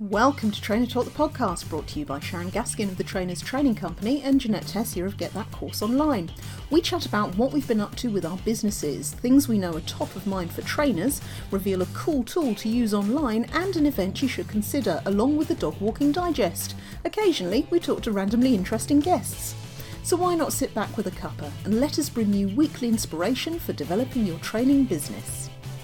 Welcome to Trainer Talk, the podcast, brought to you by Sharon Gaskin of the Trainers Training Company and Jeanette Tessier of Get That Course Online. We chat about what we've been up to with our businesses, things we know are top of mind for trainers, reveal a cool tool to use online and an event you should consider, along with the Dog Walking Digest. Occasionally, we talk to randomly interesting guests. So why not sit back with a cuppa and let us bring you weekly inspiration for developing your training business.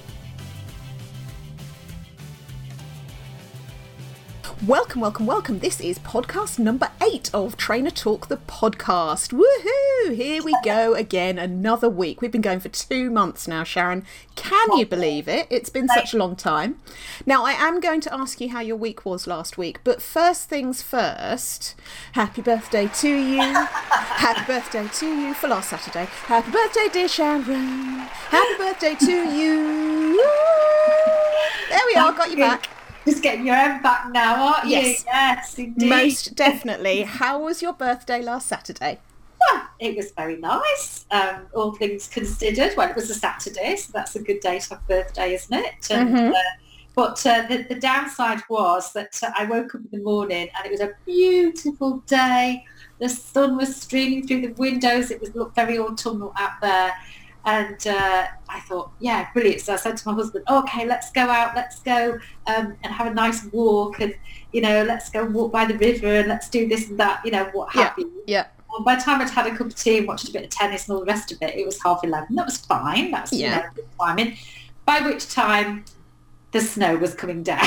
Welcome. This is podcast number 8 of Trainer Talk, the podcast. Woohoo! Here we go again, another week. We've been going for 2 months now, Sharon. Can you believe it? It's been such a long time. Now, I am going to ask you how your week was last week, but first things first, happy birthday to you. Happy birthday to you for last Saturday. Happy birthday, dear Sharon. Happy birthday to you. There we are, got you back. Just getting your own back now, aren't you? Yes, indeed. Most definitely. How was your birthday last Saturday? Well, it was very nice, all things considered. Well, it was a Saturday, so that's a good day to have a birthday, isn't it? And, but the downside was that I woke up in the morning and it was a beautiful day. The sun was streaming through the windows. It looked very autumnal out there. And I thought, yeah, brilliant. So I said to my husband, okay, let's go out, let's go and have a nice walk and, let's go and walk by the river and let's do this and that, what have you. Yeah. Well, by the time I'd had a cup of tea and watched a bit of tennis and all the rest of it, it was 11:30. That was fine. That's, good timing. By which time the snow was coming down.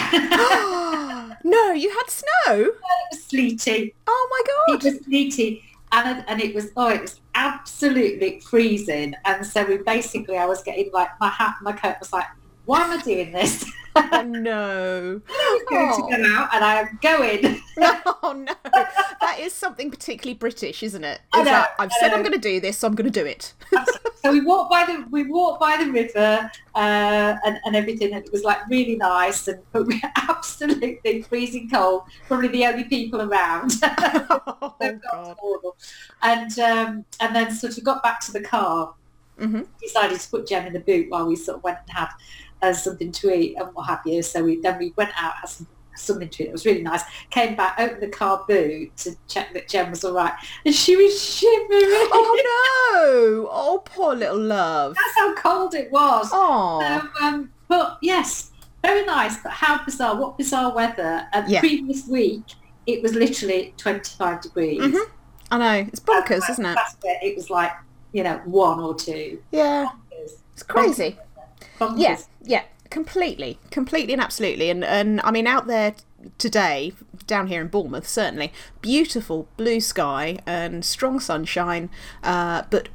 No, you had snow? It was sleety. Oh, my God. It was sleety. And it was absolutely freezing. And so I was getting like my hat and my coat was like, why am I doing this? Oh, no. I was going to go out and I am going. Oh, no. That is something particularly British, isn't it? I've said I'm going to do this, so I'm going to do it. So we walked by the river and everything, and it was like really nice, but we were absolutely freezing cold, probably the only people around. Oh, God. And then sort of got back to the car, decided to put Jem in the boot while we sort of went and had something to eat and what have you. So we went out, had something to eat. It was really nice. Came back, opened the car boot to check that Jem was all right, and she was shivering. Oh no! Oh, poor little love. That's how cold it was. Oh. So, but yes, very nice. But how bizarre! What bizarre weather! The previous week, it was literally 25 degrees. I know, it's bonkers, isn't it? It was like 1 or 2. Yeah, bonkers. It's crazy. Bonkers. Yeah, completely and absolutely. And I mean, out there today, down here in Bournemouth, certainly, beautiful blue sky and strong sunshine, but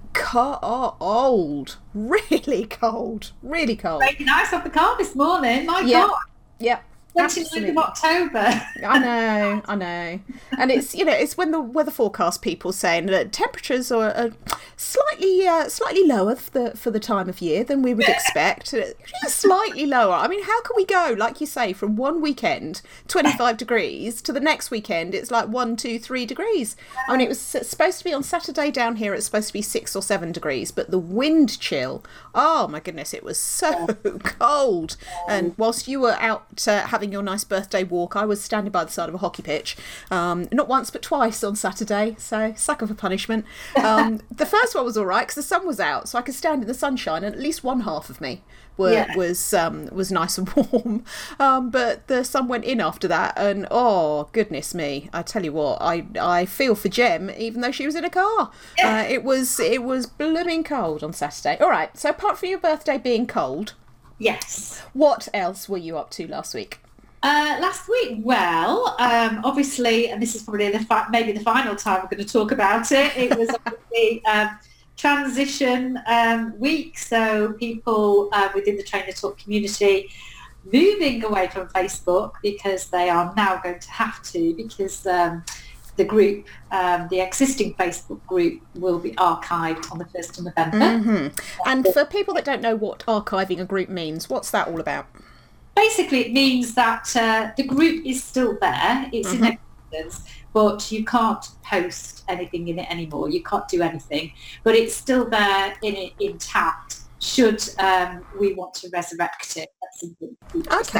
cold, really cold. Making ice off the car this morning, my God. Yeah. 29th of October. I know. And it's when the weather forecast people saying that temperatures are slightly lower for the time of year than we would expect. Slightly lower. I mean, how can we go, like you say, from one weekend 25 degrees to the next weekend it's like 1, 2, 3 degrees. I mean, it was supposed to be on Saturday down here, it's supposed to be 6 or 7 degrees, but the wind chill, oh my goodness, it was so cold. And whilst you were out having your nice birthday walk, I was standing by the side of a hockey pitch, not once but twice on Saturday, so sucker for punishment. The first one was all right because the sun was out, so I could stand in the sunshine, and at least one half of me was nice and warm, but the sun went in after that, and oh goodness me, I tell you what, I feel for Jem, even though she was in a car. It was blooming cold on Saturday. All right, so apart from your birthday being cold, yes, what else were you up to last week? Last week, well, obviously, and this is probably maybe the final time we're going to talk about it, it was obviously transition week, so people within the Trainer Talk community moving away from Facebook because they are now going to have to, because the group, the existing Facebook group, will be archived on the 1st of November. And for people that don't know what archiving a group means, what's that all about? Basically, it means that the group is still there. It's in existence, but you can't post anything in it anymore. You can't do anything, but it's still there intact should we want to resurrect it. That's okay.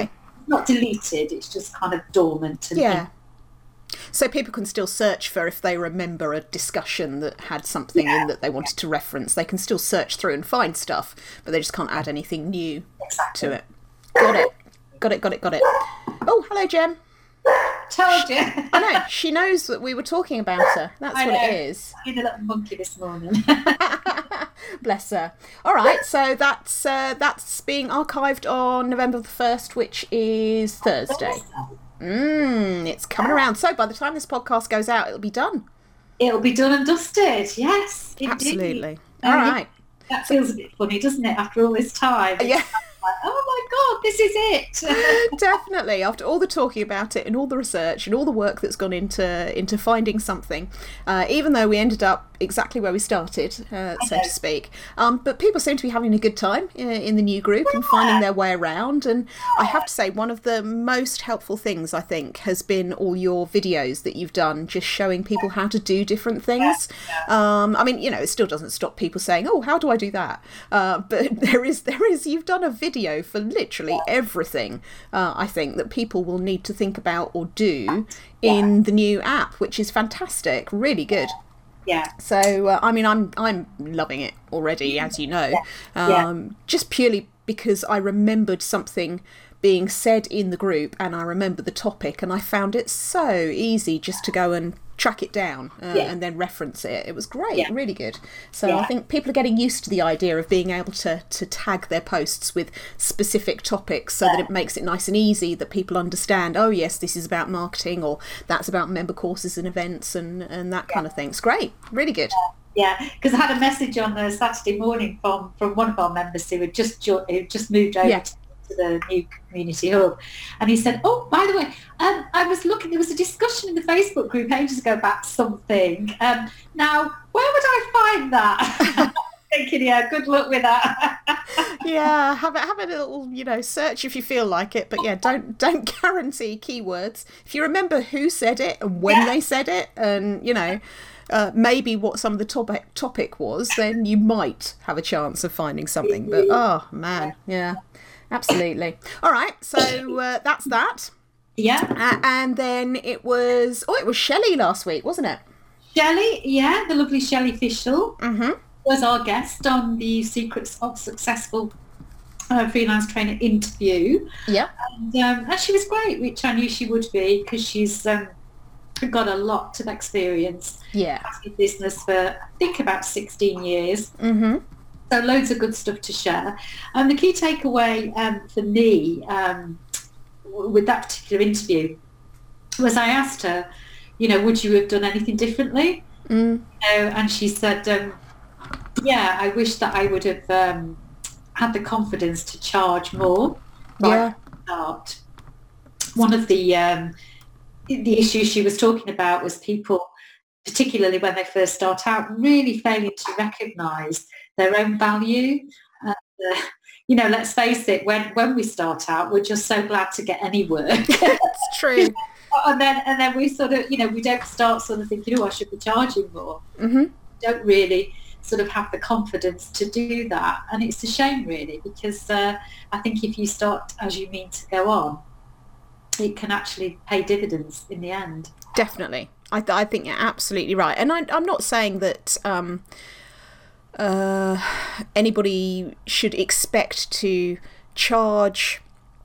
not deleted, it's just kind of dormant. And yeah. So people can still search for, if they remember a discussion that had something in that they wanted to reference, they can still search through and find stuff, but they just can't add anything new to it. Got it. Oh, hello, Jem. Told you. I know, she knows that we were talking about her. That's what it is. I'm a little monkey this morning. Bless her. All right, so that's being archived on November the 1st, which is Thursday. It's coming around. So by the time this podcast goes out, it'll be done. It'll be done and dusted. Yes, indeed. Absolutely. All right. That feels a bit funny, doesn't it? After all this time. Yeah. Like, oh my God, this is it. Definitely. After all the talking about it and all the research and all the work that's gone into finding something, even though we ended up exactly where we started, so to speak. But people seem to be having a good time in the new group and finding their way around. And I have to say, one of the most helpful things, I think, has been all your videos that you've done, just showing people how to do different things. I mean, it still doesn't stop people saying, oh, how do I do that? But there is, you've done a video for literally everything, I think, that people will need to think about or do in the new app, which is fantastic, really good. Yeah. So I mean, I'm loving it already, as you know, just purely because I remembered something being said in the group, and I remember the topic, and I found it so easy just to go and track it down and then reference it. It was great, really good. So I think people are getting used to the idea of being able to tag their posts with specific topics, so that it makes it nice and easy, that people understand, oh yes, this is about marketing, or that's about member courses and events and that kind of thing. It's great, really good. Yeah, because I had a message on the Saturday morning from one of our members who had just moved over to the new community hub, and he said, oh, by the way, I was looking, there was a discussion in the Facebook group ages ago about something. Now, where would I find that? Thinking, yeah, good luck with that. Yeah, have a little, search if you feel like it, but yeah, don't guarantee keywords. If you remember who said it and when they said it, and maybe what some of the topic was, then you might have a chance of finding something. But oh man, yeah, absolutely. All right, so that's that. Yeah. And then it was Shelley last week, wasn't it? Shelley, yeah, the lovely Shelley Fishel was our guest on the Secrets of Successful Freelance Trainer interview. Yeah. And she was great, which I knew she would be, because she's got a lot of experience in business for, I think, about 16 years. So loads of good stuff to share. And the key takeaway for me with that particular interview was, I asked her, would you have done anything differently? And she said, yeah, I wish that I would have had the confidence to charge more right at the start. One of the issues she was talking about was people, particularly when they first start out, really failing to recognise their own value. Let's face it, when we start out, we're just so glad to get any work. It's true. And then we sort of, we don't start sort of thinking, oh, I should be charging more. We don't really sort of have the confidence to do that. And it's a shame, really, because I think if you start as you mean to go on, it can actually pay dividends in the end. Definitely. I think you're absolutely right. And I'm not saying that anybody should expect to charge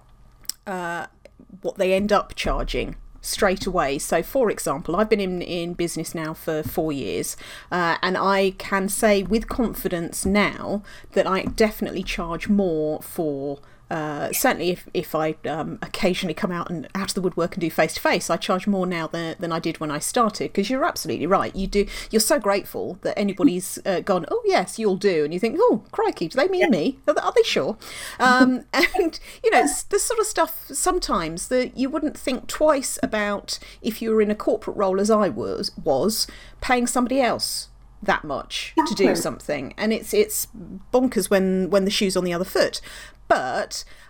what they end up charging straight away. So, for example, I've been in business now for 4 years, and I can say with confidence now that I definitely charge more for certainly if I occasionally come out of the woodwork and do face-to-face, I charge more now than I did when I started, because you're absolutely right. You're so grateful that anybody's gone, oh yes, you'll do, and you think, oh crikey, do they mean me? Are they sure? And it's the sort of stuff sometimes that you wouldn't think twice about if you were in a corporate role, as I was paying somebody else that much to do something, and it's bonkers when the shoe's on the other foot. But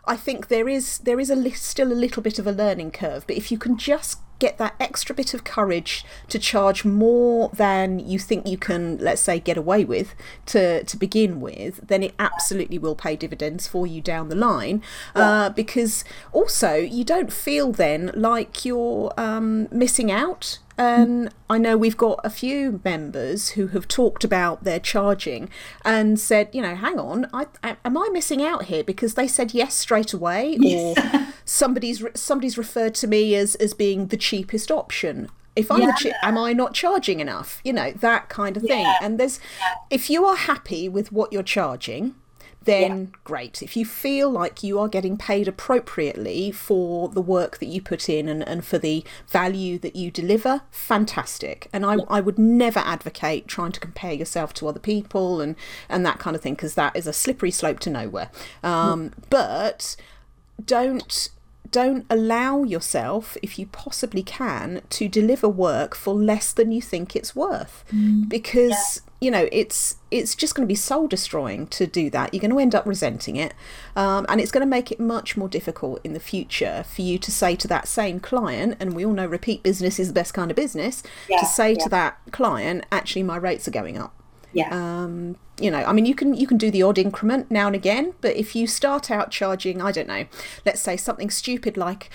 I think there is still a little bit of a learning curve, but if you can just get that extra bit of courage to charge more than you think you can, let's say, get away with to begin with, then it absolutely will pay dividends for you down the line. Because also you don't feel then like you're missing out. And I know we've got a few members who have talked about their charging and said, you know, hang on, am I missing out here? Because they said yes straight away, or somebody's referred to me as being the cheapest option. If I'm am I not charging enough? You know, that kind of thing. And if you are happy with what you're charging, then great. If you feel like you are getting paid appropriately for the work that you put in and for the value that you deliver, fantastic. And I would never advocate trying to compare yourself to other people and that kind of thing, because that is a slippery slope to nowhere. But don't allow yourself, if you possibly can, to deliver work for less than you think it's worth, because you know it's just going to be soul destroying to do that. You're going to end up resenting it, and it's going to make it much more difficult in the future for you to say to that same client, and we all know repeat business is the best kind of business, to say to that client, actually my rates are going up. You know, I mean, you can do the odd increment now and again, but if you start out charging, I don't know, let's say something stupid like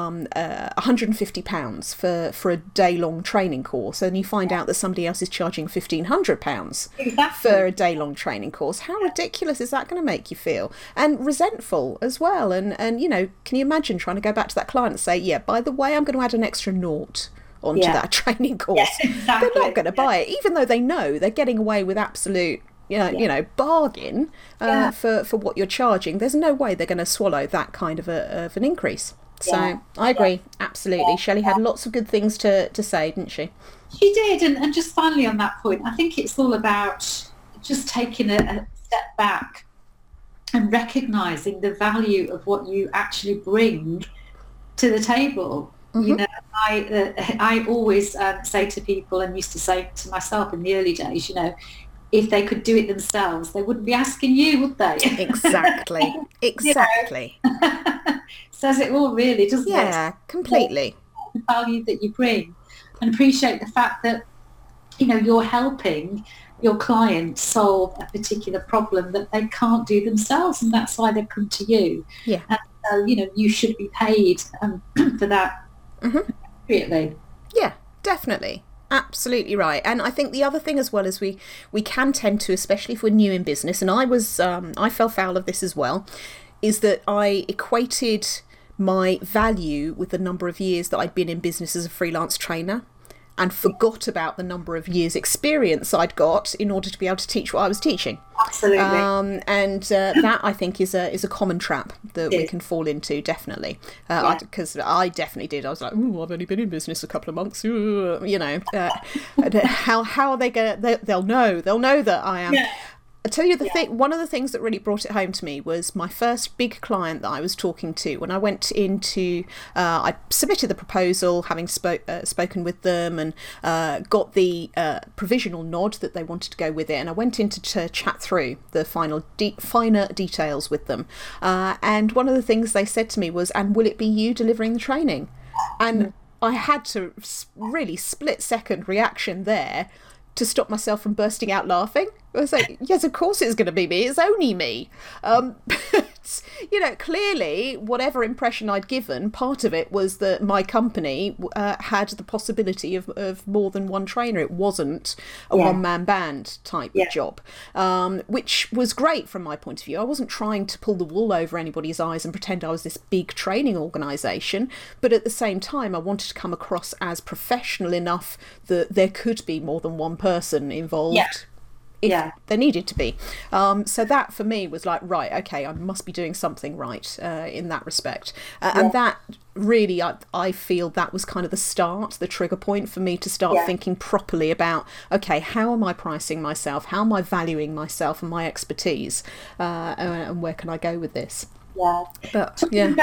£150 for a day-long training course, and you find out that somebody else is charging £1,500 for a day-long training course, how ridiculous is that going to make you feel? And resentful as well. And you know, can you imagine trying to go back to that client and say, yeah, by the way, I'm going to add an extra nought onto that training course. They're not going to buy it, even though they know they're getting away with absolute you know bargain for what you're charging. There's no way they're going to swallow that kind of an increase. So I agree, absolutely. Shelley had lots of good things to say, didn't she? She did, and just finally on that point, I think it's all about just taking a step back and recognising the value of what you actually bring to the table. You know, I always say to people, and used to say to myself in the early days, you know, if they could do it themselves, they wouldn't be asking you, would they? Exactly. Says it all, really, doesn't it? Yeah, completely. The value that you bring, and appreciate the fact that, you know, you're helping your client solve a particular problem that they can't do themselves, and that's why they've come to you. And so, you know, you should be paid for that. Appropriately. Yeah, definitely. Absolutely right. And I think the other thing as well is we can tend to, especially if we're new in business, and I fell foul of this as well, is that I equated my value with the number of years that I'd been in business as a freelance trainer, and forgot about the number of years experience I'd got in order to be able to teach what I was teaching. Absolutely. And that I think is a common trap that we can fall into, definitely. Because I definitely did. I was like, I've only been in business a couple of months. You know, how are they going to... They'll know that I am... I tell you the thing, one of the things that really brought it home to me was my first big client that I was talking to. When I went into, I submitted the proposal, having spoken with them, and got the provisional nod that they wanted to go with it. And I went in to chat through the finer details with them. And one of the things they said to me was, "And will it be you delivering the training?" And I had to really split-second reaction there to stop myself from bursting out laughing. I was like, yes, of course it's going to be me. It's only me. But, you know, clearly, whatever impression I'd given, part of it was that my company had the possibility of more than one trainer. It wasn't a one-man band type job, which was great from my point of view. I wasn't trying to pull the wool over anybody's eyes and pretend I was this big training organisation, but at the same time, I wanted to come across as professional enough that there could be more than one person involved. If there needed to be. So that for me was like, right, okay, I must be doing something right in that respect. And that really, I feel that was kind of the trigger point for me to start thinking properly about, okay, how am I pricing myself? How am I valuing myself and my expertise? And where can I go with this? But,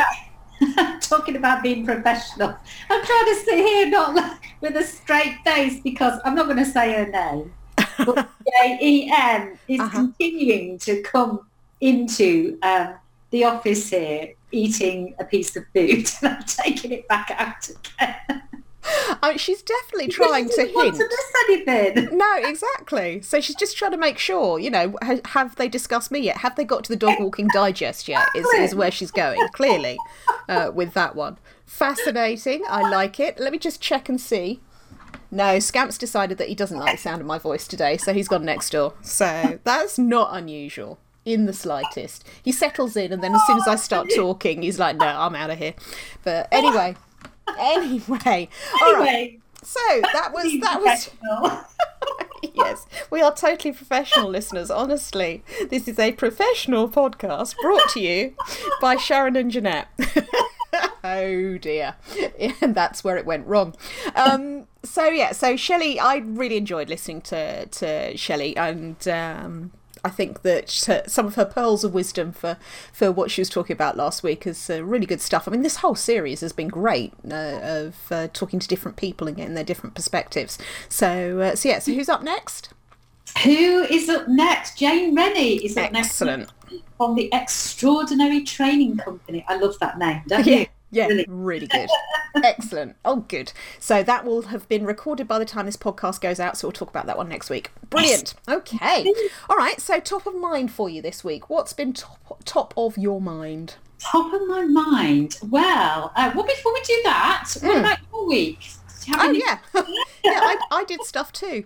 talking about being professional, I'm trying to sit here not like, with a straight face, because I'm not going to say her name. But JEM is continuing to come into the office here eating a piece of food and I'm taking it back out again. She's definitely trying to hint. Want to miss anything. No, exactly. So she's just trying to make sure, have they discussed me yet? Have they got to the dog walking digest yet? Is where she's going, clearly, with that one. Fascinating. I like it. Let me just check and see. No, Scamp's decided that he doesn't like the sound of my voice today, so he's gone next door. So that's not unusual in the slightest. He settles in, and then as soon as I start talking, he's like, no, I'm out of here. But anyway. All right. So that was yes, we are totally professional, listeners. Honestly, this is a professional podcast brought to you by Sharon and Jeanette. Oh dear, and that's where it went wrong. So Shelley, I really enjoyed listening to Shelley, and I think that some of her pearls of wisdom for what she was talking about last week is really good stuff. I mean, this whole series has been great of talking to different people and getting their different perspectives. So who's up next? Who is up next? Jane Rennie is up next. Excellent. From the Extraordinary Training Company. I love that name, don't you? Yeah, really good. Excellent. Oh, good. So that will have been recorded by the time this podcast goes out, so we'll talk about that one next week. Brilliant. Yes. Okay. All right, so top of mind for you this week. What's been top of your mind? Top of my mind? Well, before we do that, what about your week? Yeah, I did stuff too.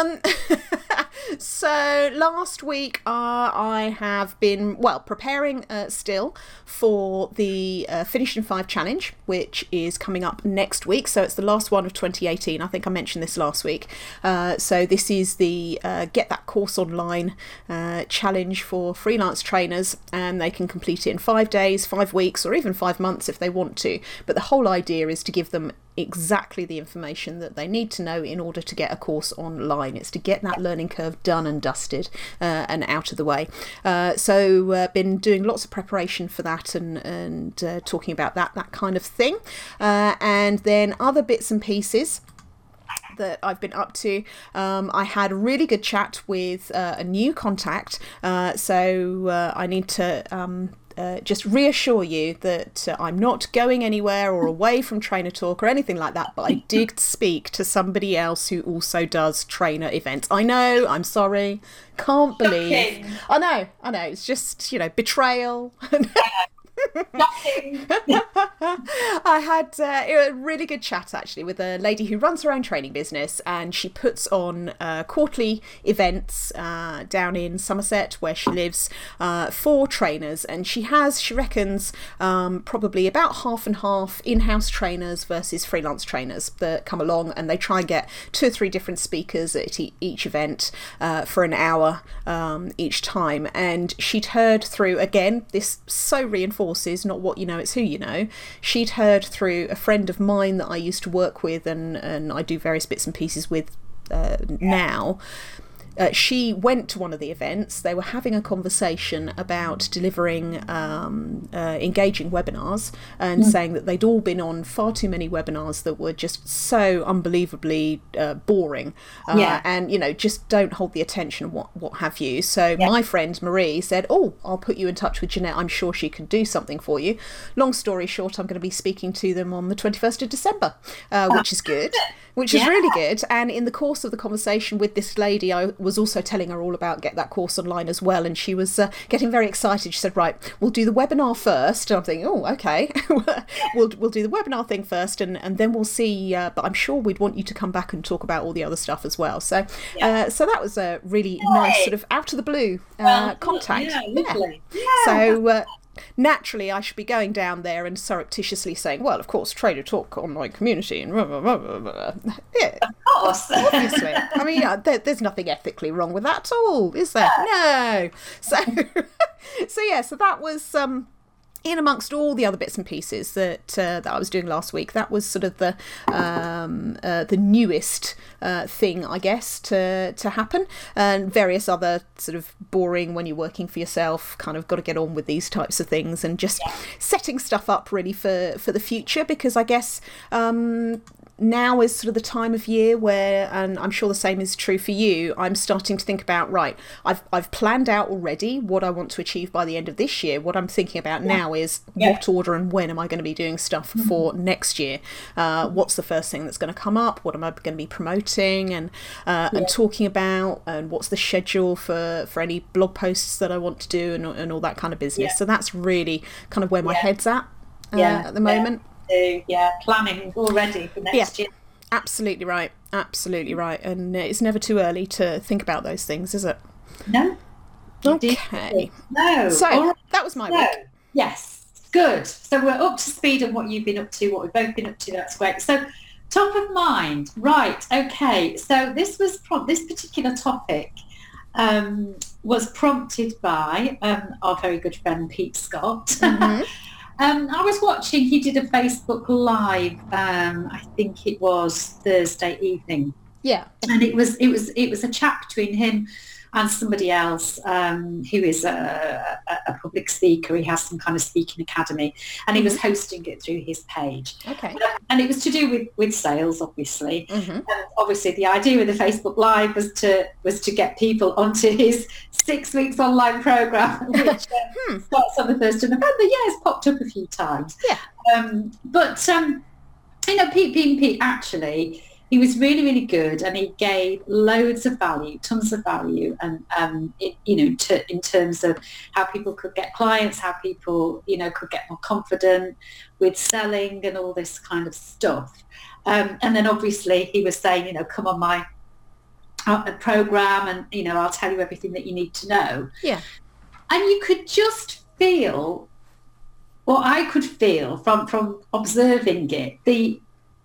So last week I have been, preparing still for the Finish in 5 challenge, which is coming up next week. So it's the last one of 2018. I think I mentioned this last week. So this is the Get That Course Online challenge for freelance trainers, and they can complete it in 5 days, 5 weeks, or even 5 months if they want to. But the whole idea is to give them exactly the information that they need to know in order to get a course online. It's to get that learning curve done and dusted and out of the way. So been doing lots of preparation for that and talking about that kind of thing. And then other bits and pieces that I've been up to. I had a really good chat with a new contact. So I need to just reassure you that I'm not going anywhere or away from Trainer Talk or anything like that, but I did speak to somebody else who also does trainer events. I know, I'm sorry, can't believe. I know, it's just, betrayal. I had a really good chat actually with a lady who runs her own training business, and she puts on quarterly events down in Somerset where she lives for trainers, and she reckons probably about half and half in-house trainers versus freelance trainers that come along, and they try and get 2 or 3 different speakers at each event for an hour each time. And she'd heard through, again, this so reinforces not what you know, it's who you know. She'd heard through a friend of mine that I used to work with and I do various bits and pieces with now. She went to one of the events. They were having a conversation about delivering engaging webinars and saying that they'd all been on far too many webinars that were just so unbelievably boring and, just don't hold the attention and what have you. So my friend Marie said, I'll put you in touch with Jeanette. I'm sure she could do something for you. Long story short, I'm going to be speaking to them on the 21st of December, which is good. Which is really good. And in the course of the conversation with this lady, I was also telling her all about Get That Course Online as well. And she was getting very excited. She said, right, we'll do the webinar first. And I'm thinking, okay, we'll do the webinar thing first and then we'll see. But I'm sure we'd want you to come back and talk about all the other stuff as well. So so that was a really nice sort of out of the blue contact. Yeah, lovely. Yeah. So naturally, I should be going down there and surreptitiously saying, well, of course, Trainer Talk Online Community and yeah, of course. Obviously. I mean, there's nothing ethically wrong with that at all, is there? No. So that was in amongst all the other bits and pieces that I was doing last week. That was sort of the newest thing, I guess, to happen, and various other sort of boring when you're working for yourself, kind of got to get on with these types of things and just setting stuff up really for the future, because I guess now is sort of the time of year where, and I'm sure the same is true for you, I'm starting to think about, right, I've planned out already what I want to achieve by the end of this year. What I'm thinking about now is what order and when am I going to be doing stuff for next year? What's the first thing that's going to come up? What am I going to be promoting and talking about? And what's the schedule for any blog posts that I want to do and all that kind of business? So that's really kind of where my head's at the moment. Planning already for next year. Absolutely right. And it's never too early to think about those things, is it? No. Okay. No. So that was my week. Yes. Good. So we're up to speed on what you've been up to, what we've both been up to. That's great. So top of mind. Right. Okay. So this particular topic was prompted by our very good friend Pete Scott. I was watching, he did a Facebook Live, I think it was Thursday evening. Yeah. And it was a chat between him and somebody else who is a public speaker. He has some kind of speaking academy, and he was hosting it through his page. Okay. And it was to do with sales, obviously. And obviously the idea with the Facebook Live was to get people onto his 6 weeks online program, which starts on the 1st of November. Yeah, it's popped up a few times. Yeah. But Pete actually, he was really, really good, and he gave loads of value, tons of value, and in terms of how people could get clients, how people could get more confident with selling and all this kind of stuff. And then obviously he was saying, come on my program, and I'll tell you everything that you need to know. Yeah. And you could just feel, or I could feel from observing it, the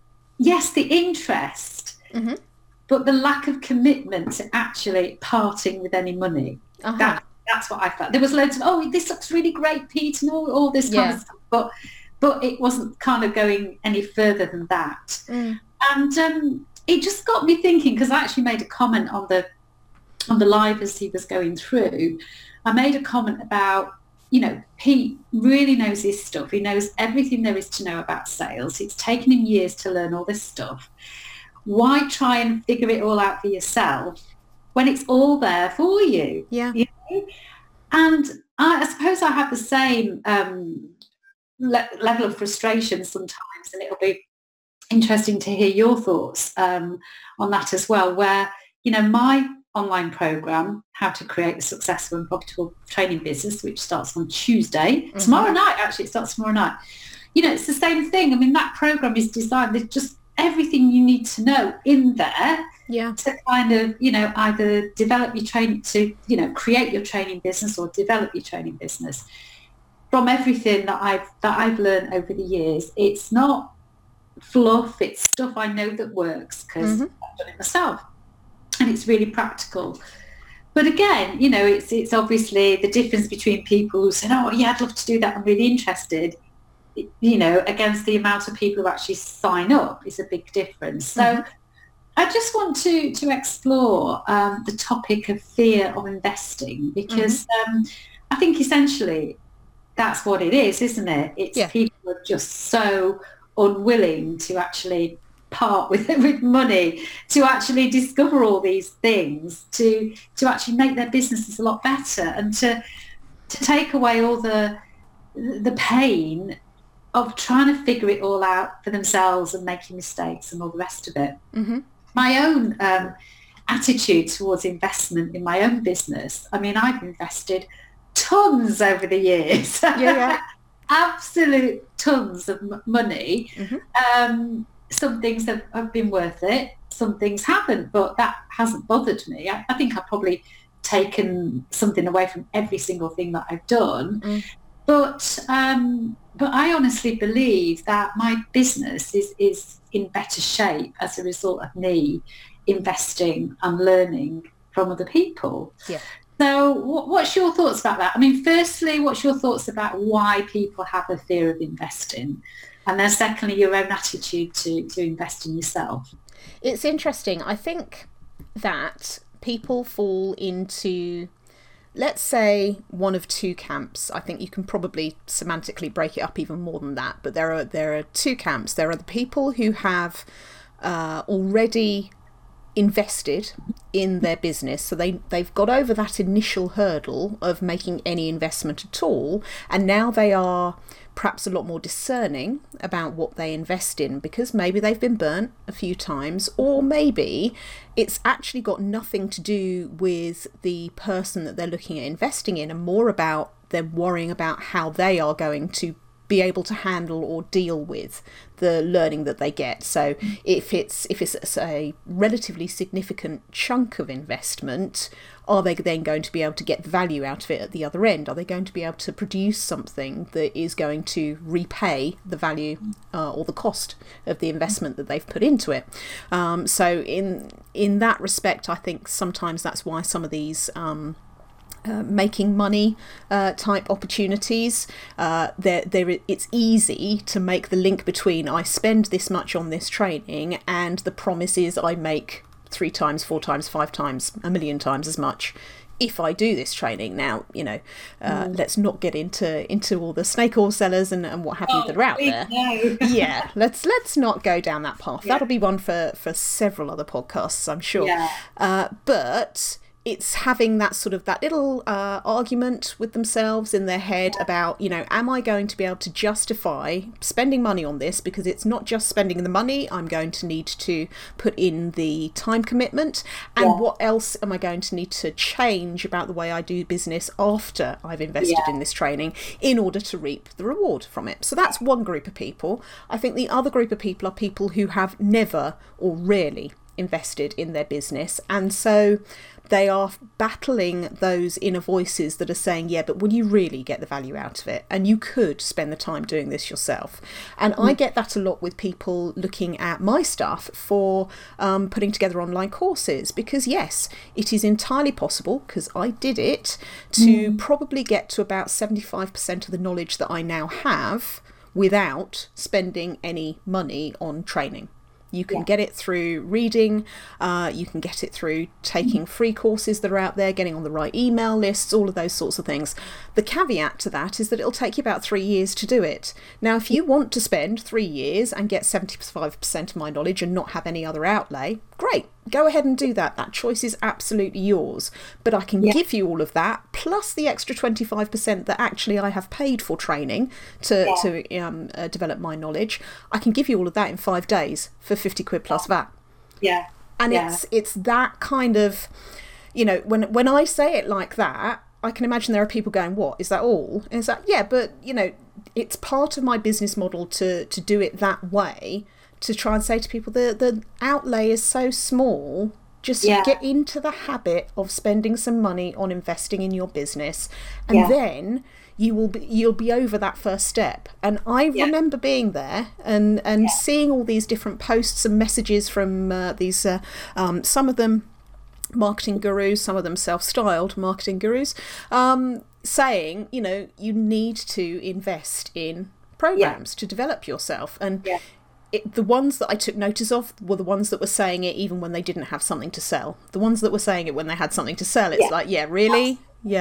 interest, but the lack of commitment to actually parting with any money. That's what I felt. There was loads of, this looks really great, Pete, and all this kind of stuff, but it wasn't kind of going any further than that. And it just got me thinking, because I actually made a comment on the live as he was going through. I made a comment about, Pete really knows his stuff. He knows everything there is to know about sales. It's taken him years to learn all this stuff. Why try and figure it all out for yourself when it's all there for you? Yeah. And I suppose I have the same level of frustration sometimes, and it'll be interesting to hear your thoughts on that as well, where, my online program, How to Create a Successful and Profitable Training Business, which starts on Tuesday. Tomorrow night, actually, it starts tomorrow night. It's the same thing. I mean, that program is designed, there's just everything you need to know in there to kind of, either develop your training, to, create your training business or develop your training business. From everything that I've learned over the years, it's not fluff, it's stuff I know that works because I've done it myself. And it's really practical. But again, it's obviously the difference between people who say, oh, yeah, I'd love to do that, I'm really interested, against the amount of people who actually sign up is a big difference. So I just want to explore the topic of fear of investing, because I think essentially that's what it is, isn't it? It's people are just so unwilling to actually part with money, to actually discover all these things, to actually make their businesses a lot better, and to take away all the pain of trying to figure it all out for themselves and making mistakes and all the rest of it. My own attitude towards investment in my own business, I mean, I've invested tons over the years. Absolute tons of money. Some things have been worth it, some things haven't, but that hasn't bothered me. I think I've probably taken something away from every single thing that I've done. But I honestly believe that my business is in better shape as a result of me investing and learning from other people. So what's your thoughts about that? I mean, firstly, what's your thoughts about why people have a fear of investing? And then secondly, your own attitude to invest in yourself. It's interesting. I think that people fall into, let's say, one of two camps. I think you can probably semantically break it up even more than that. But there are two camps. There are the people who have already invested in their business, so they've got over that initial hurdle of making any investment at all, and now they are perhaps a lot more discerning about what they invest in, because maybe they've been burnt a few times, or maybe it's actually got nothing to do with the person that they're looking at investing in, and more about them worrying about how they are going to be able to handle or deal with the learning that they get. So if it's a relatively significant chunk of investment, are they then going to be able to get the value out of it at the other end? Are they going to be able to produce something that is going to repay the value or the cost of the investment that they've put into it? So in that respect, I think sometimes that's why some of these making money type opportunities, it's easy to make the link between I spend this much on this training and the promise is I make 3 times, 4 times, 5 times, 1 million times as much if I do this training. Now, let's not get into all the snake oil sellers and what have you that are out there. No. Yeah, let's not go down that path. That'll be one for several other podcasts, I'm sure. But it's having that little argument with themselves in their head about, am I going to be able to justify spending money on this? Because it's not just spending the money, I'm going to need to put in the time commitment. And what else am I going to need to change about the way I do business after I've invested in this training in order to reap the reward from it? So that's one group of people. I think the other group of people are people who have never or rarely invested in their business, and so they are battling those inner voices that are saying, yeah, but will you really get the value out of it? And you could spend the time doing this yourself. And I get that a lot with people looking at my stuff for putting together online courses, because yes, it is entirely possible, because I did it, to probably get to about 75% of the knowledge that I now have without spending any money on training. You can get it through reading, you can get it through taking free courses that are out there, getting on the right email lists, all of those sorts of things. The caveat to that is that it'll take you about 3 years to do it. Now, if you want to spend 3 years and get 75% of my knowledge and not have any other outlay, great, go ahead and do that. That choice is absolutely yours. But I can give you all of that, plus the extra 25% that actually I have paid for training to develop my knowledge. I can give you all of that in 5 days for 50 quid plus VAT. Yeah. And it's that kind of, when I say it like that, I can imagine there are people going, what, is that all? And it's like, yeah, but, it's part of my business model to do it that way, to try and say to people the outlay is so small, just get into the habit of spending some money on investing in your business, and then you'll be over that first step. And I remember being there and seeing all these different posts and messages from these some of them marketing gurus, some of them self-styled marketing gurus, saying, you need to invest in programs to develop yourself. And the ones that I took notice of were the ones that were saying it even when they didn't have something to sell. The ones that were saying it when they had something to sell, it's like, really?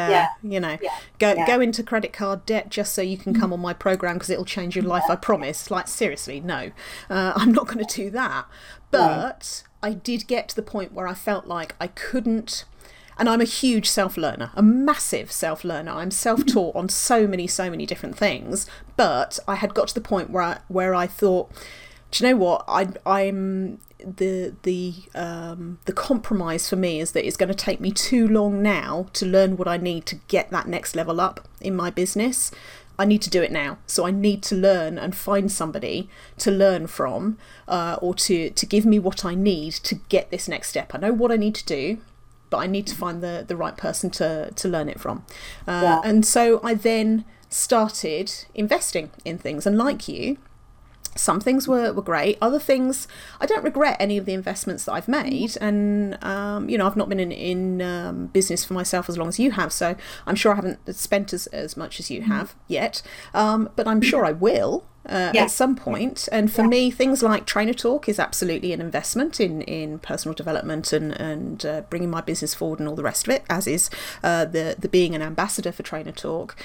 Go into credit card debt just so you can come on my program because it'll change your life, I promise. Like, seriously, no. I'm not going to do that. But I did get to the point where I felt like I couldn't. And I'm a huge self-learner, a massive self-learner. I'm self-taught on so many different things. But I had got to the point where I thought, do you know what? I'm the compromise for me is that it's going to take me too long now to learn what I need to get that next level up in my business. I need to do it now. So I need to learn and find somebody to learn from, or to give me what I need to get this next step. I know what I need to do, but I need to find the right person to learn it from. And so I then started investing in things. And like you, some things were great. Other things, I don't regret any of the investments that I've made. And, I've not been in business for myself as long as you have. So I'm sure I haven't spent as much as you have yet. But I'm sure I will. at some point. And for me, things like Trainer Talk is absolutely an investment in personal development and bringing my business forward and all the rest of it, as is the being an ambassador for Trainer Talk.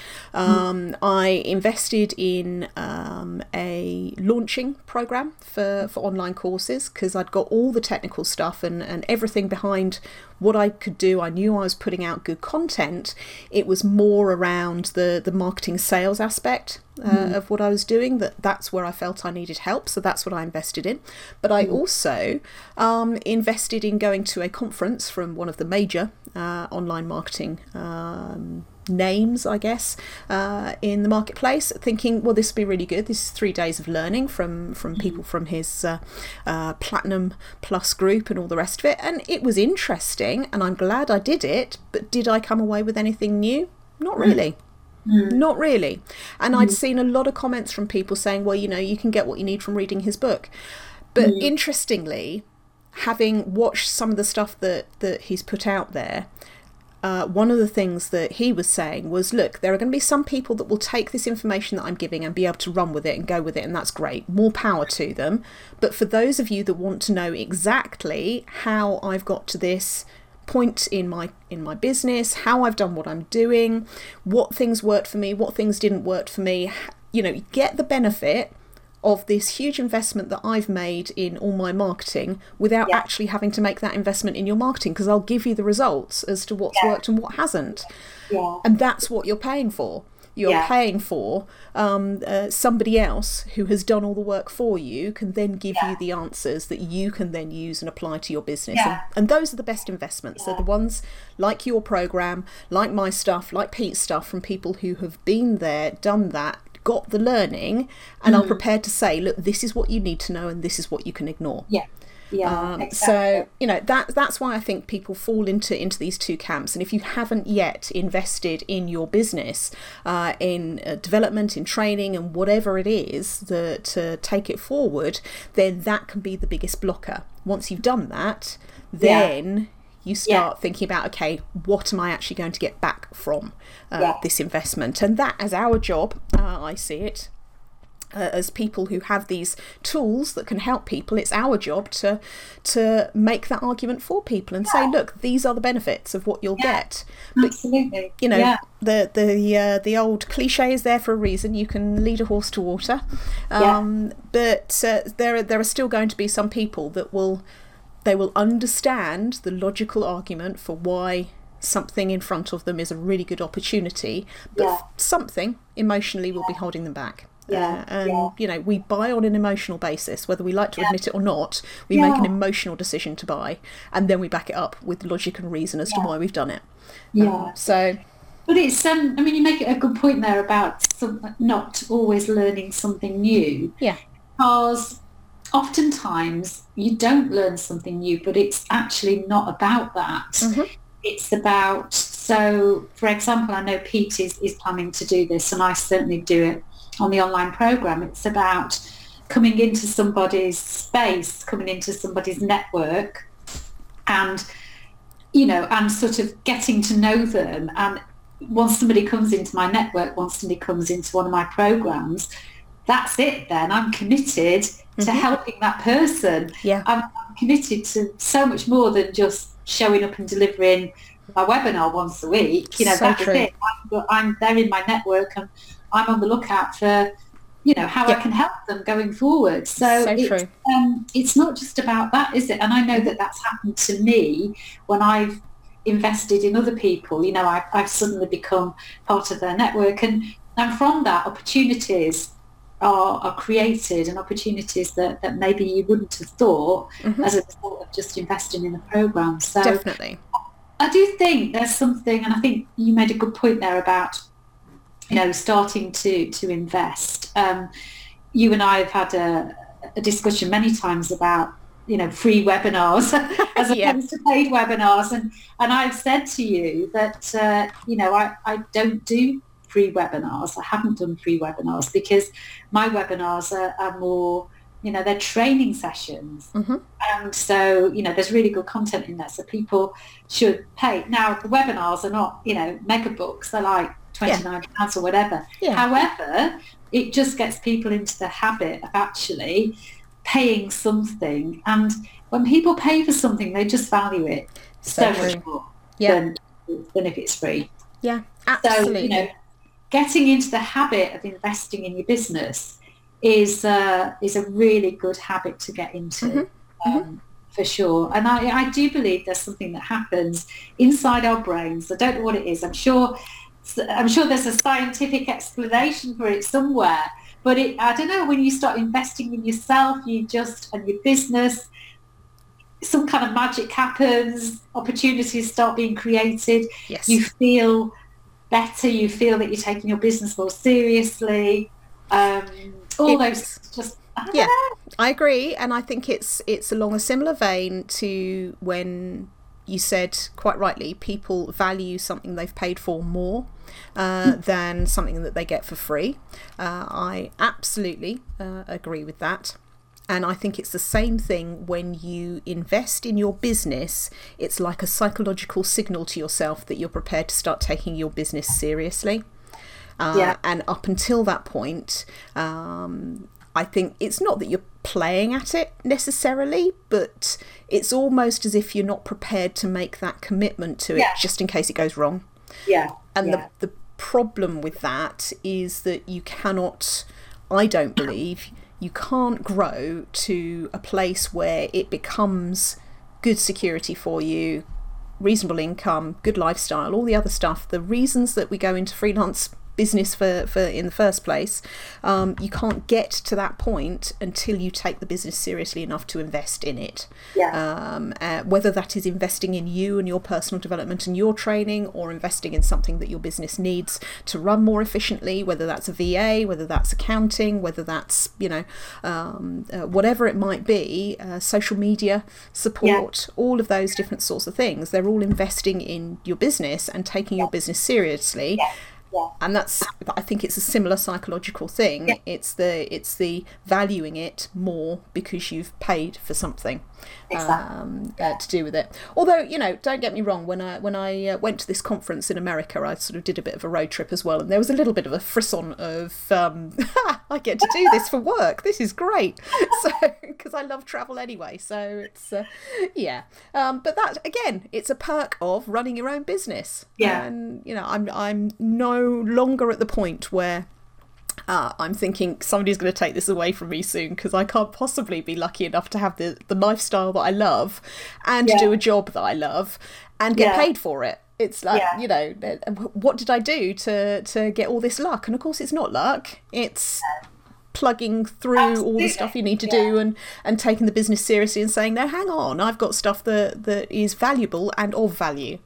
I invested in a launching program for online courses, because I'd got all the technical stuff and everything behind what I could do. I knew I was putting out good content. It was more around the marketing sales aspect of what I was doing, that's where I felt I needed help. So that's what I invested in. But I also invested in going to a conference from one of the major online marketing names, I guess, in the marketplace, thinking, well, this will be really good. This is 3 days of learning from people from his Platinum Plus group and all the rest of it. And it was interesting, and I'm glad I did it. But did I come away with anything new? Not really. Not really. And I'd seen a lot of comments from people saying, well, you can get what you need from reading his book. But interestingly, having watched some of the stuff that he's put out there, one of the things that he was saying was, look, there are going to be some people that will take this information that I'm giving and be able to run with it and go with it, and that's great. More power to them. But for those of you that want to know exactly how I've got to this point in my business, how I've done what I'm doing, what things worked for me, what things didn't work for me, get the benefit of this huge investment that I've made in all my marketing without actually having to make that investment in your marketing, because I'll give you the results as to what's worked and what hasn't. And that's what you're paying for. You're paying for somebody else who has done all the work for you, can then give you the answers that you can then use and apply to your business. And those are the best investments. They're the ones like your program, like my stuff, like Pete's stuff, from people who have been there, done that, got the learning, and are prepared to say, look, this is what you need to know and this is what you can ignore. Exactly. So that's why I think people fall into these two camps. And if you haven't yet invested in your business, in development, in training, and whatever it is to take it forward, then that can be the biggest blocker. Once you've done that, then you start thinking about, okay, what am I actually going to get back from this investment? And that, as our job, I see it, as people who have these tools that can help people, it's our job to make that argument for people and say, look, these are the benefits of what you'll get. Absolutely. But, the old cliche is there for a reason. You can lead a horse to water, but there are still going to be some people that will understand the logical argument for why something in front of them is a really good opportunity, but something emotionally will be holding them back. We buy on an emotional basis, whether we like to admit it or not. We make an emotional decision to buy, and then we back it up with logic and reason as to why we've done it. But it's you make a good point there about not always learning something new. Because oftentimes you don't learn something new, but it's actually not about that. It's about, so for example, I know Pete is planning to do this, and I certainly do it on the online program. It's about coming into somebody's space, coming into somebody's network, and and sort of getting to know them. And once somebody comes into my network, once somebody comes into one of my programs, that's it then. I'm committed to helping that person. I'm committed to so much more than just showing up and delivering my webinar once a week. That's it. I'm there in my network, and I'm on the lookout for, how I can help them going forward. So it's not just about that, is it? And I know that that's happened to me when I've invested in other people. I've suddenly become part of their network, and from that, opportunities are created, and opportunities that maybe you wouldn't have thought as a result of just investing in the program. So definitely, I do think there's something, and I think you made a good point there about starting to invest. You and I have had a discussion many times about free webinars as opposed to paid webinars, and I've said to you that I don't do free webinars. I haven't done free webinars because my webinars are more, they're training sessions. And so, there's really good content in there. So people should pay. Now, the webinars are not, mega books. They're like £29 or whatever. Yeah. However, it just gets people into the habit of actually paying something. And when people pay for something, they just value it so much more than if it's free. Yeah, absolutely. So, getting into the habit of investing in your business is a really good habit to get into, for sure. And I do believe there's something that happens inside our brains. I don't know what it is. I'm sure there's a scientific explanation for it somewhere. But I don't know, when you start investing in yourself, and your business, some kind of magic happens, opportunities start being created. Yes. You feel better, you feel that you're taking your business more seriously. I agree, and I think it's along a similar vein to when you said quite rightly people value something they've paid for more than something that they get for free. I absolutely agree with that. And I think it's the same thing when you invest in your business. It's like a psychological signal to yourself that you're prepared to start taking your business seriously. And up until that point, I think it's not that you're playing at it necessarily, but it's almost as if you're not prepared to make that commitment to it just in case it goes wrong. The problem with that is that you cannot, I don't believe, you can't grow to a place where it becomes good security for you, reasonable income, good lifestyle, all the other stuff. The reasons that we go into freelance business for in the first place, you can't get to that point until you take the business seriously enough to invest in it. Whether that is investing in you and your personal development and your training, or investing in something that your business needs to run more efficiently, whether that's a VA, whether that's accounting, whether that's whatever it might be, social media support, all of those different sorts of things, they're all investing in your business and taking your business seriously. And I think it's a similar psychological thing. It's the valuing it more because you've paid for something to do with it. Although, don't get me wrong, when I went to this conference in America, I sort of did a bit of a road trip as well, and there was a little bit of a frisson of I get to do this for work, this is great. So because I love travel anyway, so it's but that again, it's a perk of running your own business. And I'm no longer at the point where I'm thinking somebody's going to take this away from me soon, because I can't possibly be lucky enough to have the lifestyle that I love and do a job that I love and get paid for it. It's like, what did I do to get all this luck? And of course it's not luck, it's plugging through all the stuff you need to do and taking the business seriously and saying, no, hang on, I've got stuff that is valuable and of value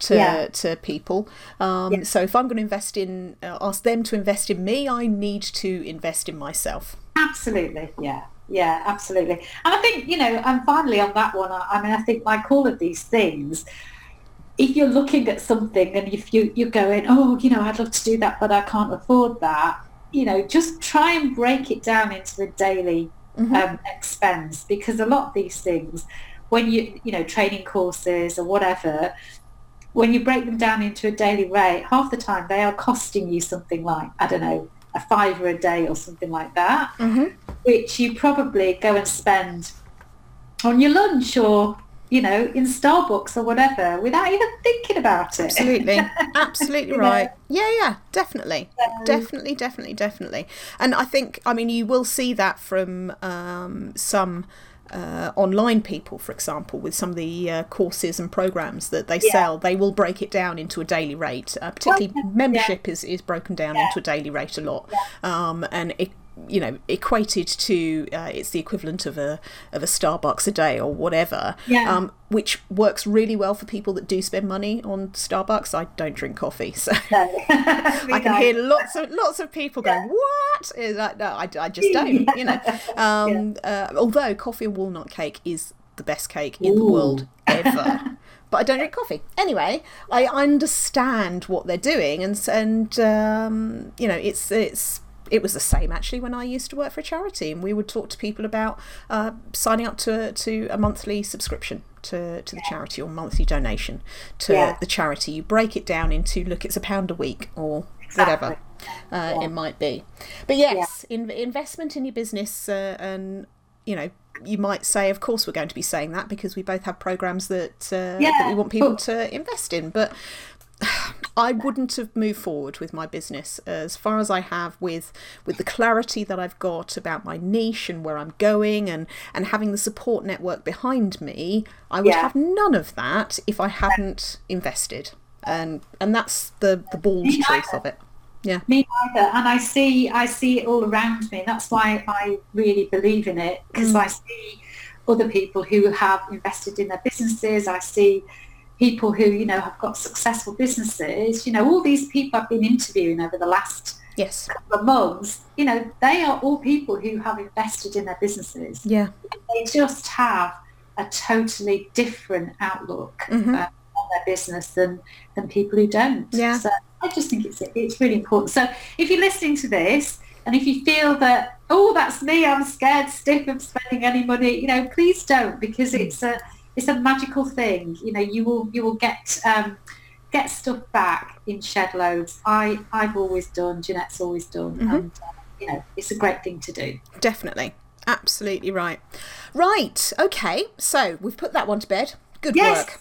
to people. So if I'm going to ask them to invest in me, I need to invest in myself. Absolutely. Absolutely. And I think, and finally on that one, I think like all of these things, if you're looking at something and if you're going, I'd love to do that, but I can't afford that, just try and break it down into a daily expense, because a lot of these things, when training courses or whatever, when you break them down into a daily rate, half the time they are costing you something like, I don't know, $5 a day or something like that, which you probably go and spend on your lunch or in Starbucks or whatever without even thinking about it. Absolutely right. Definitely. Definitely. And I think, you will see that from some online people, for example, with some of the courses and programs that they sell. They will break it down into a daily rate. Particularly membership is broken down into a daily rate a lot, and it equated to it's the equivalent of a Starbucks a day or whatever, which works really well for people that do spend money on Starbucks. I don't drink coffee, so I can hear lots of people going, what is that? No, I just don't. Although coffee and walnut cake is the best cake in the world ever. But I don't drink coffee. Anyway, I understand what they're doing, and it was the same actually when I used to work for a charity, and we would talk to people about signing up to a monthly subscription to the charity, or monthly donation to the charity. You break it down into, look, it's £1 a week or whatever it might be. But yes, investment in your business, and you might say, of course, we're going to be saying that because we both have programs that we want people to invest in. But I wouldn't have moved forward with my business as far as I have with the clarity that I've got about my niche and where I'm going, and having the support network behind me. I would have none of that if I hadn't invested, and that's the bald truth of it. Yeah, me neither. And I see it all around me. That's why I really believe in it, because I see other people who have invested in their businesses. I see people who, have got successful businesses. All these people I've been interviewing over the last couple of months, they are all people who have invested in their businesses. Yeah. They just have a totally different outlook on their business than people who don't. Yeah. So I just think it's really important. So if you're listening to this and if you feel that, that's me, I'm scared stiff of spending any money, please don't, because it's a magical thing. You will get stuff back in shed loads. I've always done, Jeanette's always done, and it's a great thing to do. Definitely. Absolutely right. Right. Okay. So we've put that one to bed. Good work.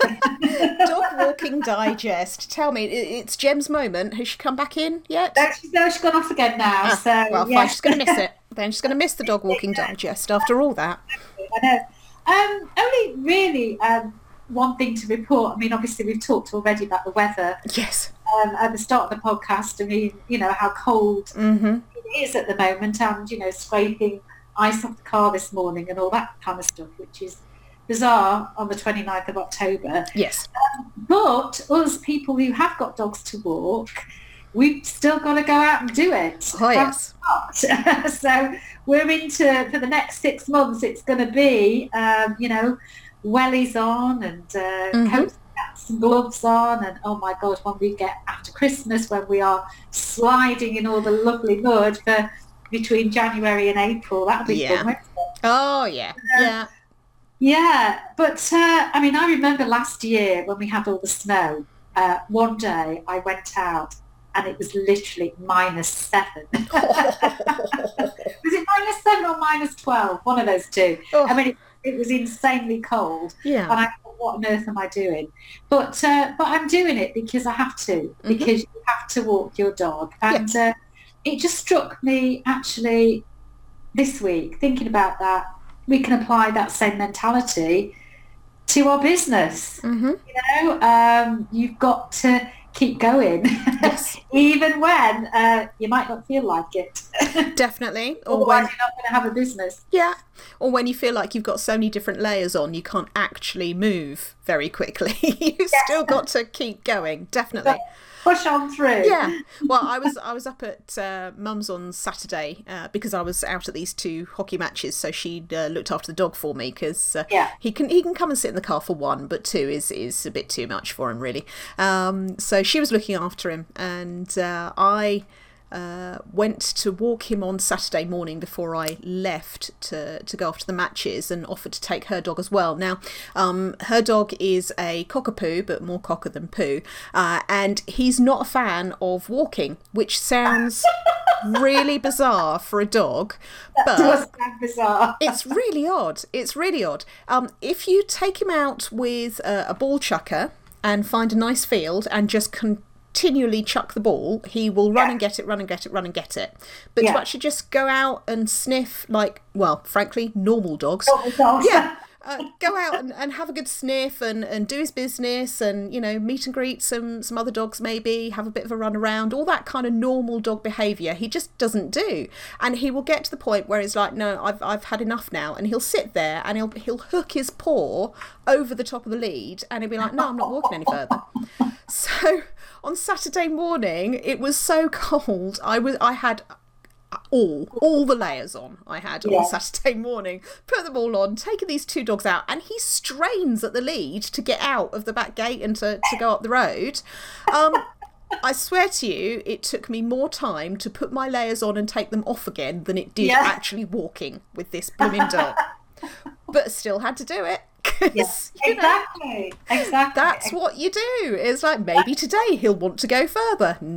Dog Walking Digest. Tell me, it's Gem's moment. Has she come back in yet? No, she's gone off again now. Fine. She's going to miss it. Then she's going to miss the Dog Walking Digest after all that. I know. Only really one thing to report. I mean, obviously we've talked already about the weather. Yes. At the start of the podcast, I mean, how cold it is at the moment, and scraping ice off the car this morning and all that kind of stuff, which is bizarre on the 29th of October. Yes. But us people who have got dogs to walk, we've still got to go out and do it. Oh, yes. So we're into, for the next 6 months, it's going to be, wellies on and coats, hats and gloves on. And, oh, my God, when we get after Christmas, when we are sliding in all the lovely mud for between January and April, that'll be fun, won't it? Oh, yeah. Yeah, but I mean, I remember last year when we had all the snow, one day I went out and it was literally -7. Was it -7 or -12? One of those two. Oh. I mean, it was insanely cold. Yeah. And I thought, what on earth am I doing? But I'm doing it because I have to, because you have to walk your dog. And it just struck me actually this week, thinking about that, we can apply that same mentality to our business. You've got to keep going, even when you might not feel like it. Definitely. Or when you're not going to have a business. Yeah. Or when you feel like you've got so many different layers on, you can't actually move very quickly. You've still got to keep going. Definitely. Push on through. Yeah. Well, I was up at Mum's on Saturday because I was out at these 2 hockey matches, so she looked after the dog for me because he can come and sit in the car for 1, but 2 is a bit too much for him, really. So she was looking after him, and I went to walk him on Saturday morning before I left to go off to the matches, and offered to take her dog as well. Now, her dog is a cockapoo, but more cocker than poo, and he's not a fan of walking, which sounds really bizarre for a dog, but does sound bizarre. It's really odd. If you take him out with a ball chucker and find a nice field and just continually chuck the ball, he will run and get it. But to actually just go out and sniff, like, well, frankly, normal dogs. Go out and have a good sniff and do his business, and meet and greet some other dogs, maybe have a bit of a run around, all that kind of normal dog behaviour he just doesn't do. And he will get to the point where he's like, no, I've had enough now, and he'll sit there and he'll hook his paw over the top of the lead, and he'll be like, no, I'm not walking any further. So on Saturday morning, it was so cold, I had all the layers on on Saturday morning, put them all on, taking these 2 dogs out, and he strains at the lead to get out of the back gate and to go up the road. I swear to you, it took me more time to put my layers on and take them off again than it did actually walking with this blooming dog. But still had to do it. Yes, exactly. That's what you do. It's like, maybe today he'll want to go further. No.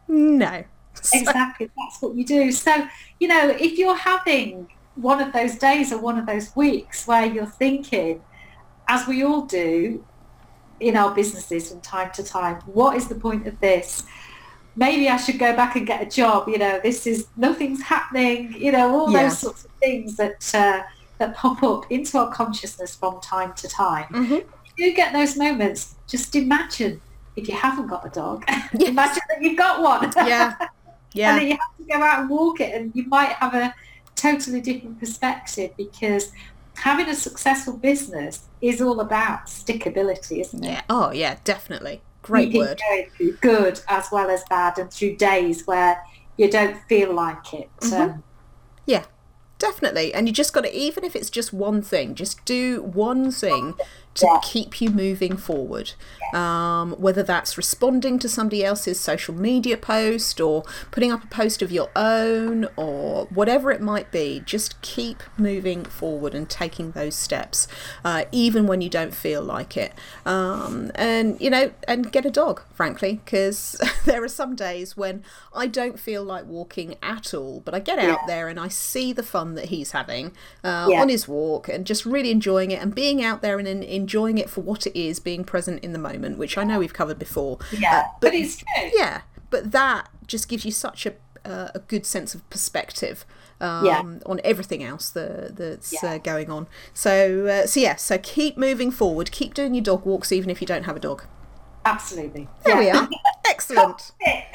No. Exactly, that's what you do. So, you know, if you're having one of those days or one of those weeks where you're thinking, as we all do in our businesses from time to time, what is the point of this? Maybe I should go back and get a job. You know, nothing's happening. You know, all those sorts of things that pop up into our consciousness from time to time. Mm-hmm. If you get those moments, just imagine if you haven't got a dog. Yes. Imagine that you've got one. Yeah. And then you have to go out and walk it, and you might have a totally different perspective, because having a successful business is all about stickability, isn't it? Yeah. Oh, yeah, definitely. Great word. Going through good as well as bad, and through days where you don't feel like it. Mm-hmm. Yeah, definitely. And you just got to, even if it's just one thing, just do one thing to keep you moving forward. Whether that's responding to somebody else's social media post, or putting up a post of your own, or whatever it might be, just keep moving forward and taking those steps, even when you don't feel like it. And, you know, and get a dog, frankly, because there are some days when I don't feel like walking at all, but I get out there and I see the fun that he's having on his walk, and just really enjoying it, and being out there and enjoying it for what it is, being present in the moment, which I know we've covered before. But it's true. Yeah, but that just gives you such a good sense of perspective on everything else that's going on. So keep moving forward, keep doing your dog walks even if you don't have a dog. Absolutely. There we are. Excellent.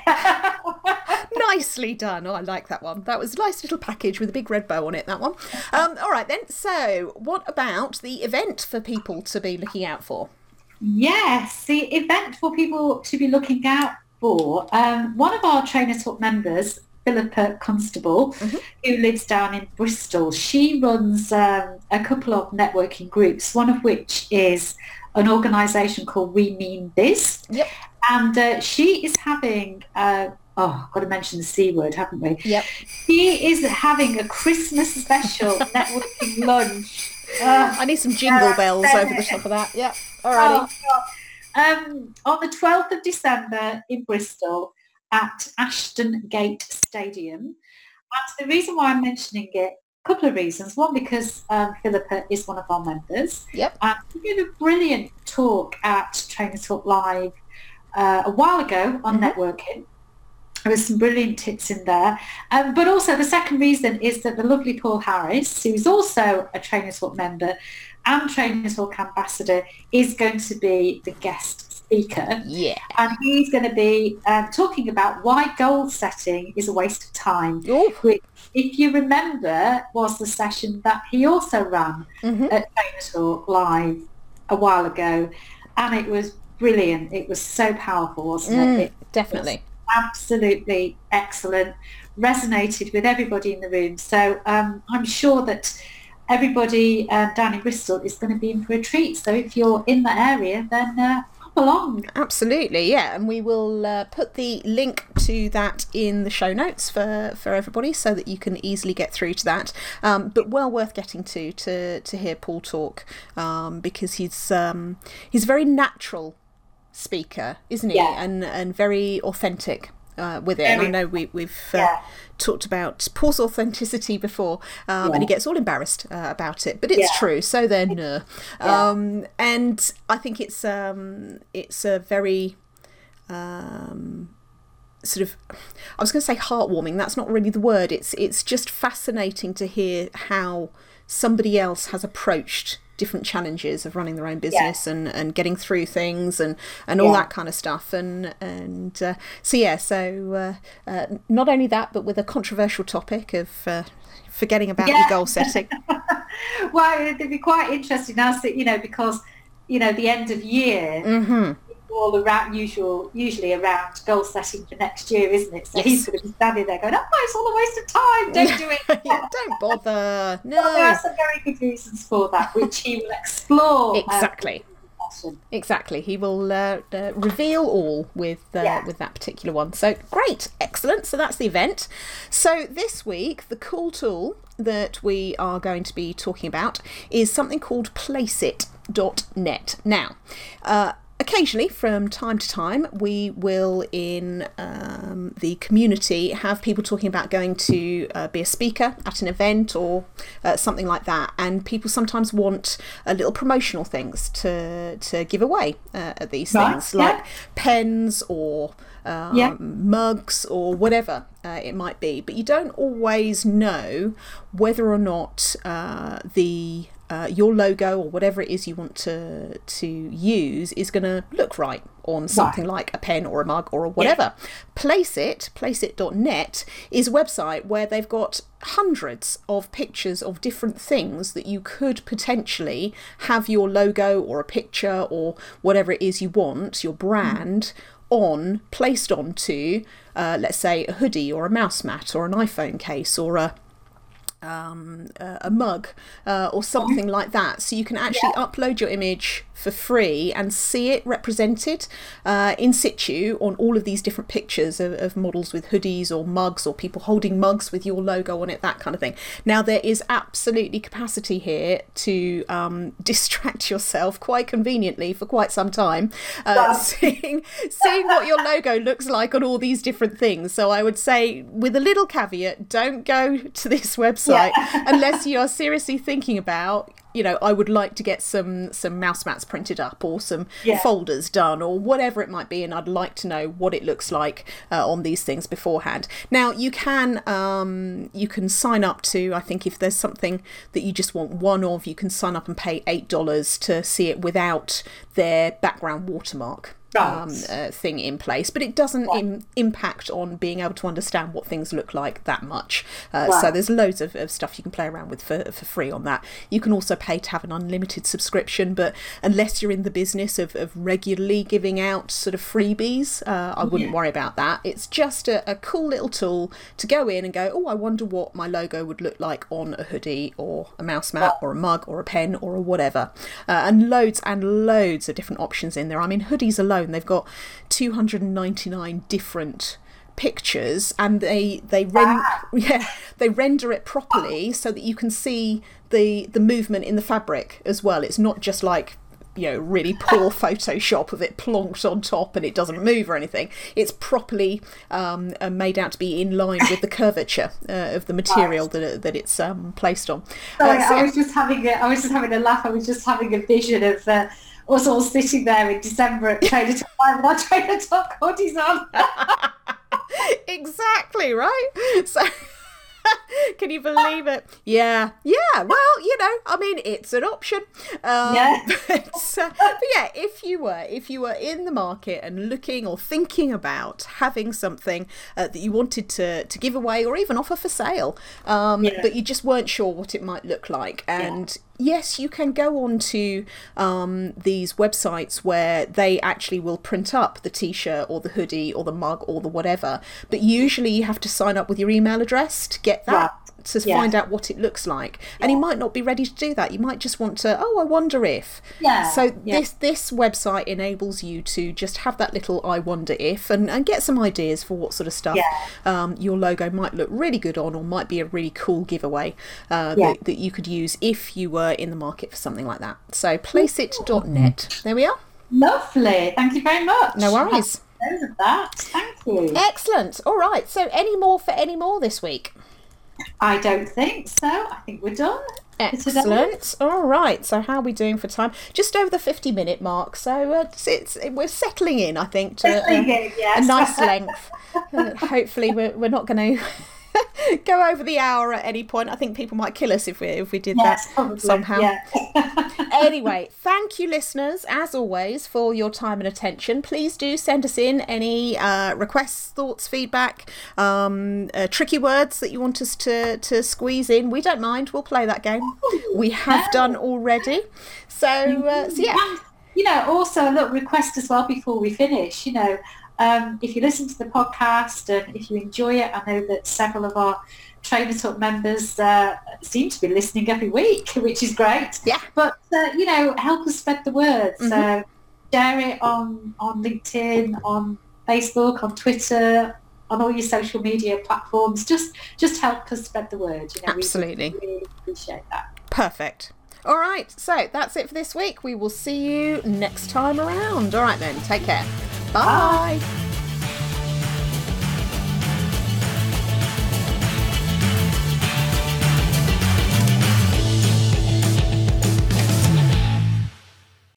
Nicely done. Oh, I like that one. That was a nice little package with a big red bow on it, that one. All right then. So what about the event for people to be looking out for? Yes, the event for people to be looking out for. One of our Trainer Talk members, Philippa Constable, who lives down in Bristol, she runs a couple of networking groups, one of which is an organisation called We Mean Biz. Yep. And she is having, got to mention the C word, haven't we? Yep. She is having a Christmas special networking lunch. I need some jingle bells over the top of that. Yep. Alrighty. On the 12th of December in Bristol at Ashton Gate Stadium. And the reason why I'm mentioning it, a couple of reasons. One, because Philippa is one of our members. Yep. And we did a brilliant talk at Trainer Talk Live a while ago on networking. There was some brilliant tips in there. But also the second reason is that the lovely Paul Harris, who is also a Trainer Talk member and Trainer Talk ambassador, is going to be the guest speaker. Yeah. And he's going to be talking about why goal setting is a waste of time. Ooh. Which, if you remember, was the session that he also ran at Trainer Talk Live a while ago. And it was brilliant. It was so powerful, wasn't it? Definitely. Absolutely excellent. Resonated with everybody in the room. So I'm sure that everybody down in Bristol is going to be in for a treat. So if you're in the area, then come along. Absolutely, yeah. And we will put the link to that in the show notes for everybody, so that you can easily get through to that. But well worth getting to hear Paul talk, because he's a very natural speaker, isn't he? And very authentic with it. And I know we've talked about Paul's authenticity before, and he gets all embarrassed about it, but it's true. So then, and I think it's a very sort of, I was going to say heartwarming. That's not really the word. It's just fascinating to hear how somebody else has approached different challenges of running their own business and getting through things and all that kind of stuff, and so not only that, but with a controversial topic of forgetting about your goal setting. Well, it'd be quite interesting now, because the end of year all around usually around goal setting for next year, isn't it? So he's going to be standing there going, it's all a waste of time, don't do it. Don't bother. No. Well, there are some very good reasons for that, which he will explore. Exactly. He will reveal all with that particular one. So great, excellent. So that's the event. So this week, the cool tool that we are going to be talking about is something called Placeit.net. Now, occasionally, from time to time, we will in the community have people talking about going to be a speaker at an event or something like that, and people sometimes want little promotional things to give away at these things, like pens or mugs or whatever it might be, but you don't always know whether or not your logo or whatever it is you want to use is going to look right on something like a pen or a mug or whatever. Placeit.net is a website where they've got hundreds of pictures of different things that you could potentially have your logo or a picture or whatever it is you want, your brand, placed onto, let's say, a hoodie or a mouse mat or an iPhone case or a mug or something like that. So you can actually upload your image for free and see it represented in situ on all of these different pictures of models with hoodies or mugs or people holding mugs with your logo on it, that kind of thing. Now, there is absolutely capacity here to distract yourself quite conveniently for quite some time, seeing what your logo looks like on all these different things. So I would say, with a little caveat, don't go to this website unless you are seriously thinking about, I would like to get some mouse mats printed up or some folders done or whatever it might be, and I'd like to know what it looks like on these things beforehand. Now, you can sign up to, I think if there's something that you just want one of, you can sign up and pay $8 to see it without their background watermark thing in place, but it doesn't impact on being able to understand what things look like that much. So there's loads of stuff you can play around with for free on that. You can also pay to have an unlimited subscription, but unless you're in the business of regularly giving out sort of freebies, I wouldn't worry about that. It's just a cool little tool to go in and go, I wonder what my logo would look like on a hoodie or a mouse mat or a mug or a pen or a whatever, and loads of different options in there. I mean, hoodies alone, they've got 299 different pictures, and they render it properly so that you can see the movement in the fabric as well. It's not just like really poor Photoshop of it plonked on top and it doesn't move or anything. It's properly made out to be in line with the curvature of the material that it's placed on. I was just having a laugh. I was just having a vision of us all sitting there in December at Trader Top with our Trader Top hoodies on. Exactly, right? So can you believe it? Yeah. Well, I mean, it's an option. But yeah, if you were in the market and looking or thinking about having something that you wanted to give away or even offer for sale, but you just weren't sure what it might look like, and yes, you can go on to these websites where they actually will print up the t-shirt or the hoodie or the mug or the whatever, but usually you have to sign up with your email address to get that, to find out what it looks like. And you might not be ready to do that. You might just want to, I wonder if. This website enables you to just have that little I wonder if and get some ideas for what sort of stuff your logo might look really good on, or might be a really cool giveaway that you could use if you were in the market for something like that. So placeit.net. There we are. Lovely. Thank you very much. No worries. That. Thank you. Excellent. All right. So any more this week? I don't think so. I think we're done. Excellent. All right. So how are we doing for time? Just over the 50-minute mark. So we're settling in, I think, to a nice length. Hopefully we're not going to go over the hour at any point. I think people might kill us if we did that somehow. Anyway, thank you, listeners, as always, for your time and attention. Please do send us in any requests, thoughts, feedback, tricky words that you want us to squeeze in. We don't mind. We'll play that game. We have done already. So yeah. Also a little request as well before we finish. If you listen to the podcast and if you enjoy it, I know that several of our Trainer Talk members seem to be listening every week, which is great. Yeah. But, help us spread the word. So share it on LinkedIn, on Facebook, on Twitter, on all your social media platforms. Just help us spread the word. Absolutely. We really appreciate that. Perfect. All right, so that's it for this week. We will see you next time around. All right then, take care. Bye. Bye.